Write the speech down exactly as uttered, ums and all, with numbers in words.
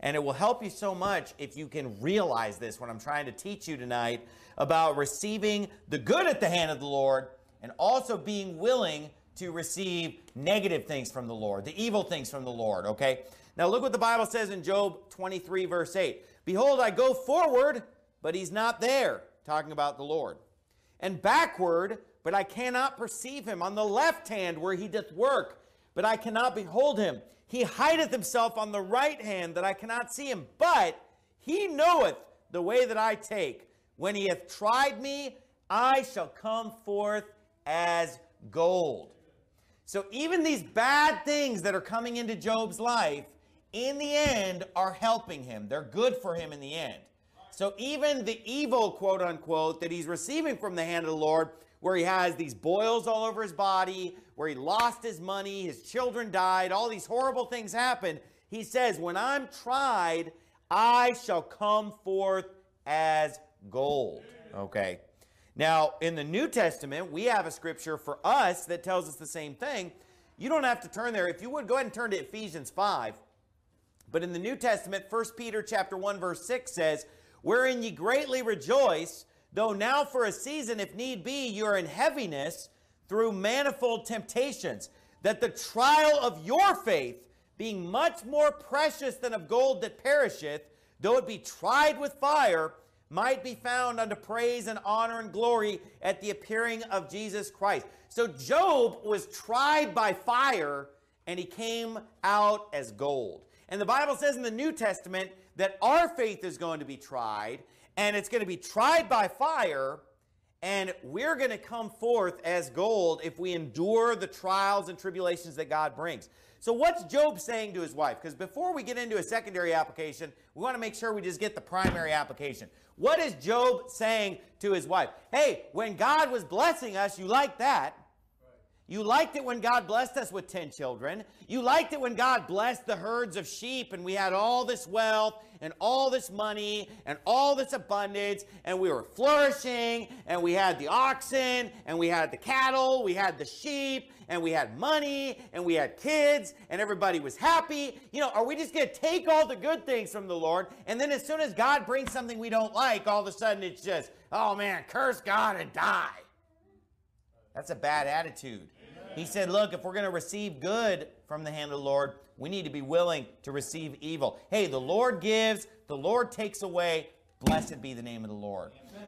And it will help you so much if you can realize this, what I'm trying to teach you tonight, about receiving the good at the hand of the Lord and also being willing to receive negative things from the Lord, the evil things from the Lord, okay? Now look what the Bible says in Job twenty-three, verse eight. Behold, I go forward, but he's not there, talking about the Lord. And backward, but I cannot perceive him. On the left hand where he doth work, but I cannot behold him. He hideth himself on the right hand, that I cannot see him. But he knoweth the way that I take. When he hath tried me, I shall come forth as gold. So even these bad things that are coming into Job's life, in the end, are helping him. They're good for him in the end. So even the evil, quote unquote, that he's receiving from the hand of the Lord, where he has these boils all over his body, where he lost his money, his children died, all these horrible things happened, he says, when I'm tried, I shall come forth as gold. Okay. Now, in the New Testament, we have a scripture for us that tells us the same thing. You don't have to turn there. If you would, go ahead and turn to Ephesians five. But in the New Testament, First Peter chapter one, verse six says, wherein ye greatly rejoice, though now for a season, if need be, you are in heaviness through manifold temptations, that the trial of your faith, being much more precious than of gold that perisheth, though it be tried with fire, might be found unto praise and honor and glory at the appearing of Jesus Christ. So Job was tried by fire, and he came out as gold. And the Bible says in the New Testament that our faith is going to be tried, and it's going to be tried by fire, and we're going to come forth as gold if we endure the trials and tribulations that God brings. So what's Job saying to his wife? Because before we get into a secondary application, we want to make sure we just get the primary application. What is Job saying to his wife? Hey, when God was blessing us, you liked that. You liked it when God blessed us with ten children. You liked it when God blessed the herds of sheep and we had all this wealth and all this money and all this abundance and we were flourishing and we had the oxen and we had the cattle, we had the sheep and we had money and we had kids and everybody was happy. You know, are we just going to take all the good things from the Lord, and then as soon as God brings something we don't like, all of a sudden it's just, oh man, curse God and die? That's a bad attitude. He said, look, if we're going to receive good from the hand of the Lord, we need to be willing to receive evil. Hey, the Lord gives, the Lord takes away. Blessed be the name of the Lord.